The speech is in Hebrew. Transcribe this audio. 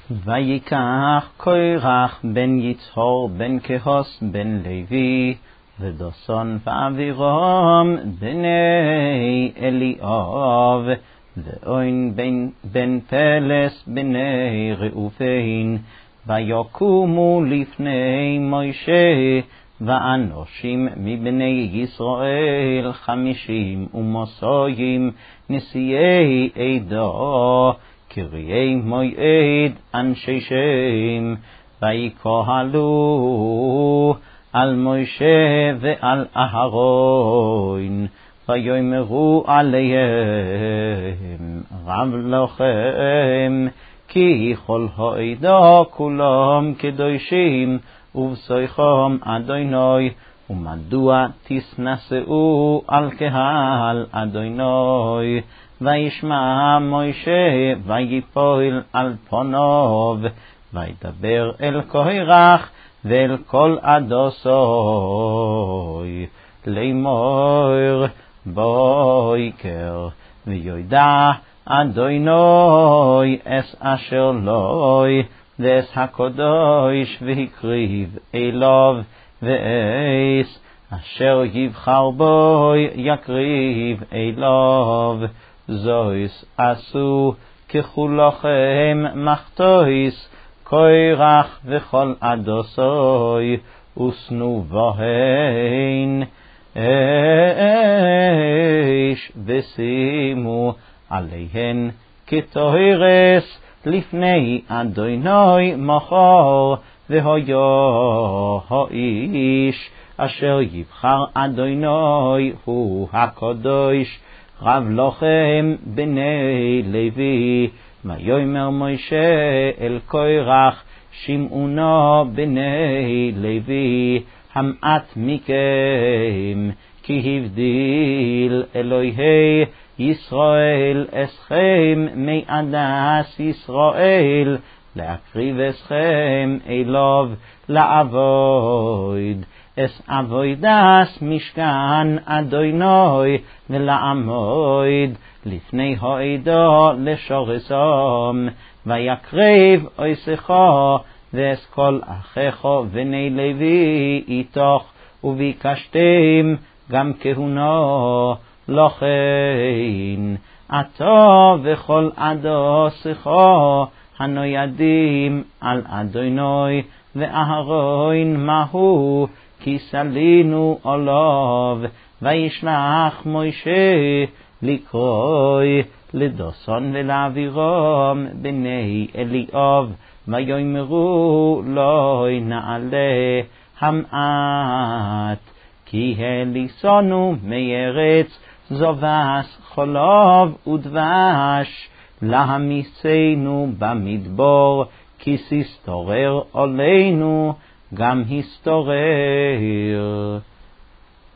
ויקח קורח בן יצחור בן קהוס בן לוי ודוסון ואבירם בני אליאב ואוין בן פלס בני ראובן ויקומו לפני מוישה ואנושים מבני ישראל 50 ומסויים נשיאי עדה קריאי מועד אנשי שם ויקהלו על מוישה ועל אהרון ויאמרו עליהם רב לכם כי כל העדה כולם קדושים ובשיחם אדוני ומדוע תסנשאו על קהל אדוני וישמע מוישה ויפול על פניו וידבר אל קורח ואל כל עדתו לאמור בוקר ויודע אדוני אס אשר לוי ואס הקדוש והקריב אליו ואס אשר יבחר בו יקריב אליו זויס עשו ככולכם מחתויס קורח וכל עדתו ושנו בהן אש ושימו עליהן כטהרס לפני אדוני מחר והיה האיש אשר יבחר אדוני הוא הקדוש רב לכם בני לוי ויאמר מוישה אל קורח שמעו נא בני לוי המעט מכם כי הבדיל אלוהי ישראל אסכם מעדת ישראל להקריב אסכם אליו לעבוד אס עבודת משכן אדוני ולעמוד לפני העדה לשורשם ויקריב אסך ואס כל אחיך בני לוי איתך וביקשתם גם כהונה לכן אתה וכל עדתך הנוידים על אדוני ואהרון מהו כי סלינו עליו וישלח מוישה לקרוא לדוסון ולאבירם בני אליאב ויאמרו לא נעלה המעט כי הליסונו מארץ זובס חלב ודבש להמיסנו במדבר כי ססתורר עלינו גם הסתורר